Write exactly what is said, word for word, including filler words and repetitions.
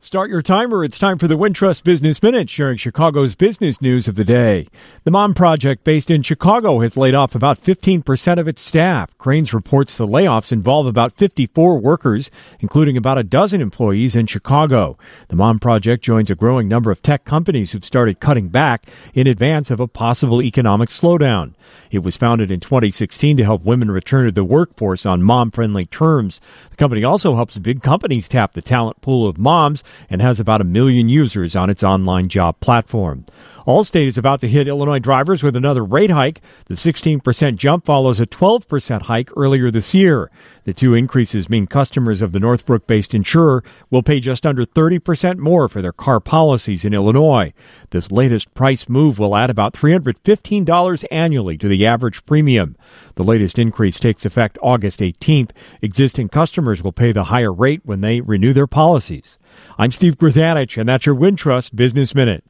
Start your timer. It's time for the Wintrust Business Minute, sharing Chicago's business news of the day. The Mom Project, based in Chicago, has laid off about fifteen percent of its staff. Crain's reports the layoffs involve about fifty-four workers, including about a dozen employees in Chicago. The Mom Project joins a growing number of tech companies who've started cutting back in advance of a possible economic slowdown. It was founded in twenty sixteen to help women return to the workforce on mom-friendly terms. The company also helps big companies tap the talent pool of moms and has about a million users on its online job platform. Allstate is about to hit Illinois drivers with another rate hike. The sixteen percent jump follows a twelve percent hike earlier this year. The two increases mean customers of the Northbrook-based insurer will pay just under thirty percent more for their car policies in Illinois. This latest price move will add about three hundred fifteen dollars annually to the average premium. The latest increase takes effect August eighteenth. Existing customers will pay the higher rate when they renew their policies. I'm Steve Grzanich, and that's your Wintrust Business Minute.